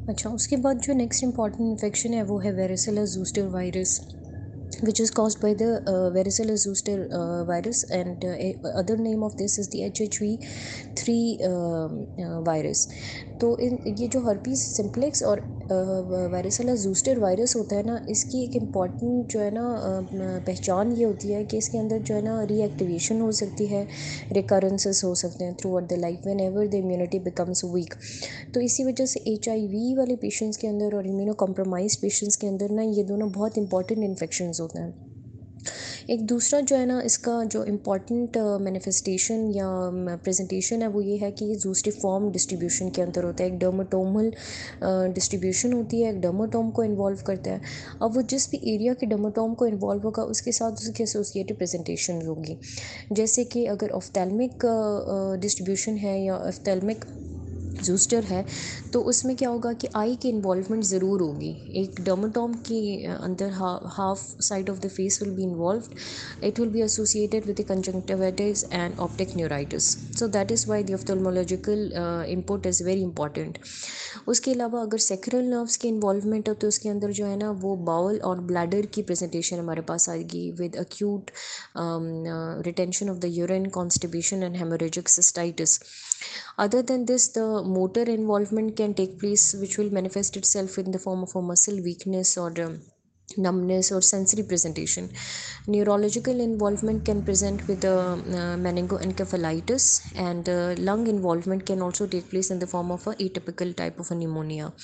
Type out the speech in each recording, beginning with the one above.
अच्छा, उसके बाद जो नेक्स्ट इंपॉर्टेंट इन्फेक्शन है वो है varicella zoster virus, which is caused by the varicella zoster virus, and other name of this is the HHV3 virus. तो ये जो हर्पीज सिम्प्लेक्स और वारिसेला जूस्टर वायरस होता है ना, इसकी एक इम्पॉर्टेंट जो है ना पहचान ये होती है कि इसके अंदर जो है ना रीएक्टिवेशन हो सकती है, रिकरेंसेस हो सकते हैं throughout the life whenever the immunity becomes weak. तो इसी वजह से HIV वाले पेशेंट्स के अंदर और इम्यूनो कॉम्प्रोमाइज पेशेंट्स के अंदर ना ये दोनों बहुत इंपॉर्टेंट इन्फेक्शंस होते हैं। एक दूसरा जो है ना इसका जो इम्पॉर्टेंट मैनिफेस्टेशन या प्रेजेंटेशन है वो ये है कि ये जूस्टिफॉर्म डिस्ट्रीब्यूशन के अंदर होता है। एक डर्माटोमल डिस्ट्रीब्यूशन होती है, एक डर्माटोम को इन्वॉल्व करता है। अब वो जिस भी एरिया के डर्माटोम को इन्वॉल्व होगा उसके साथ उसकी एसोसिएटेड प्रेजेंटेशन होगी। जैसे कि अगर ऑफ्थेल्मिक डिस्ट्रीब्यूशन है या ऑफ्थेल्मिक जूस्टर है तो उसमें क्या होगा कि आई की इन्वॉल्वमेंट ज़रूर होगी। एक डर्माटोम के अंदर half side of the face will be involved, it will be associated with the conjunctivitis and optic neuritis, so that is why the ophthalmological input is very important. उसके अलावा अगर सेक्रल नर्व्स की involvement हो तो उसके अंदर जो है ना वो बाउल और ब्लैडर की प्रेजेंटेशन हमारे पास आएगी with acute retention of the urine, constipation and haemorrhagic cystitis. Other than this, the motor involvement can take place, which will manifest itself in the form of a muscle weakness or numbness or sensory presentation. Neurological involvement can present with meningoencephalitis, and lung involvement can also take place in the form of a atypical type of a pneumonia.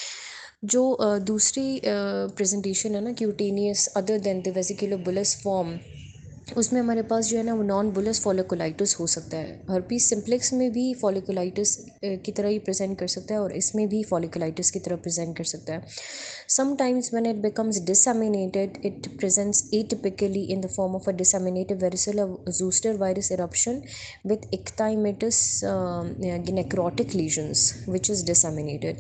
जो दूसरी presentation है ना cutaneous other than the vesicular bullous form, उसमें हमारे पास जो है ना वो नॉन बुलस फॉलिकुलाइटिस हो सकता है। हर्पीस सिम्प्लेक्स में भी फॉलिकुलाइटिस की तरह ही प्रेजेंट कर सकता है और इसमें भी फॉलिकुलाइटिस की तरह प्रेजेंट कर सकता है। Sometimes when it becomes disseminated it presents atypically in the form of a disseminated varicella zoster virus eruption with ecthymatous necrotic lesions which is disseminated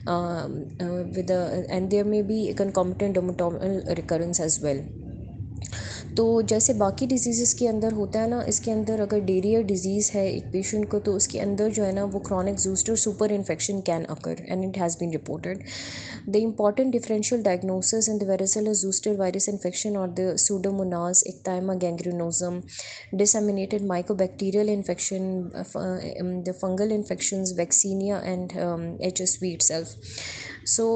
with and there may be a concomitant dermatomal recurrence as well. तो जैसे बाकी disease के अंदर होता है ना, इसके अंदर अगर डेरियर डिजीज़ है एक पेशेंट को तो उसके अंदर जो है ना वो chronic zoster super infection can occur and it has been reported. The important differential diagnosis in the varicella zoster virus infection और the pseudomonas, ecthyma gangrenosum, disseminated mycobacterial infection, the fungal infections, vaccinia, and HSV itself. So,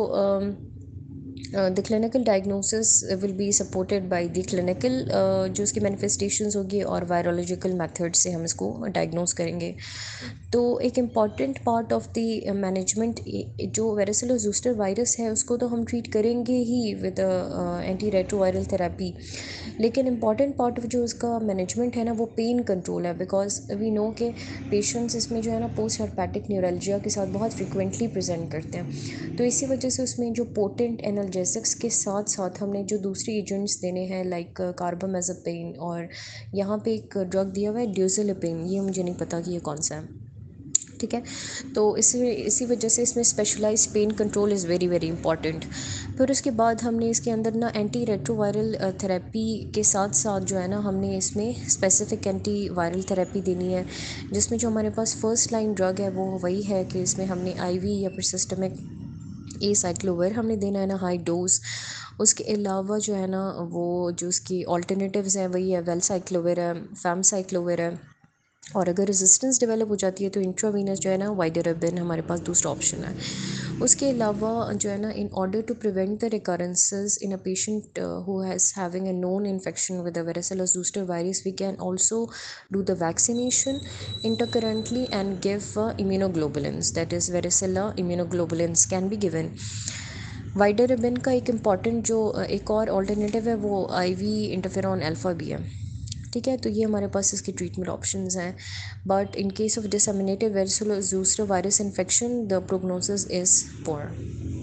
the clinical diagnosis will be supported by the clinical जो उसकी manifestations होगी और virological method से हम इसको diagnose करेंगे। तो एक important part of the management जो varicella zoster virus है उसको तो हम treat करेंगे ही with antiretroviral therapy, लेकिन important part जो उसका management है ना वो pain control है, because we know कि patients इसमें जो है ना post herpetic neuralgia के साथ बहुत frequently present करते हैं। तो इसी वजह से उसमें जो पोटेंट एनाल्जेसिक्स के साथ साथ हमने जो दूसरी एजेंट्स देने हैं लाइक कार्बामेज़ापिन, और यहाँ पे एक ड्रग दिया हुआ है ड्यूज़ेलिपिन, ये मुझे नहीं पता कि ये कौन सा है। ठीक है, तो इसी वजह से इसमें specialise pain control is very very important. फिर उसके बाद हमने इसके अंदर ना एंटी रेट्रोवायरल थेरेपी के साथ साथ जो है ना हमने इसमें स्पेसिफिक एंटी वायरल थेरेपी देनी है, जिसमें जो हमारे पास फर्स्ट लाइन ड्रग है वो वही है कि इसमें हमने IV या फिर सिस्टमिक एसाइक्लोवर हमने देना है ना हाई डोज। उसके अलावा जो है ना वो जो उसकी ऑल्टरनेटिव्स हैं वही है वेलसाइक्लोवर है, फैमसाइक्लोवर है, और अगर रेजिस्टेंस डेवलप हो जाती है तो इंट्रावीनस जो है ना वाइडराबिन हमारे पास दूसरा ऑप्शन है। उसके अलावा जो है ना in order to prevent the recurrences in a patient who has having a known infection with the varicella zoster virus, we can also do the vaccination intercurrently and give immunoglobulins, that is varicella immunoglobulins can be given. Vidarabine का एक important जो एक और alternative है वो IV interferon alpha भी है। ठीक है, तो ये हमारे पास इसके ट्रीटमेंट ऑप्शंस हैं, but in case of disseminated varicella zoster virus infection the prognosis is poor.